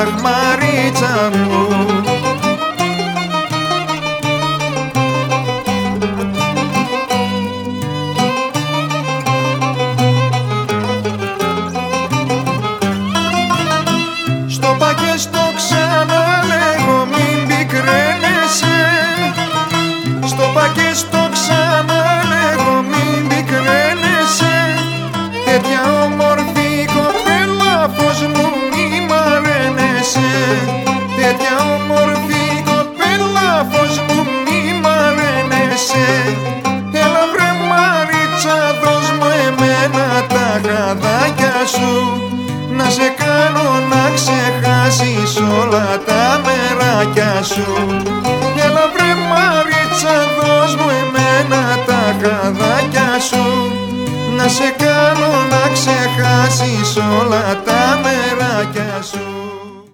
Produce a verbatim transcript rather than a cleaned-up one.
αχ Μαρίτσα μου. Στο πα και στο ξαναλέγω μην πικραίνεσαι, στο πα και στο ξαναλέγω μην πικραίνεσαι, τέτοια όμορφη κοπέλα φως μου μη μ' αρένεσαι, τέτοια όμορφη κοπέλα φως μου μη μ' αρένεσαι. Έλα βρε Μαρίτσα δώσ' μου εμένα τα γαδάκια σου, να σε κάνω να ξεχάσεις όλα τα μεράκια σου. Έλα βρε Μαρίτσα δώσ' μου εμένα τα γαδάκια σου, να σε κάνω να ξεχάσεις όλα τα μεράκια σου.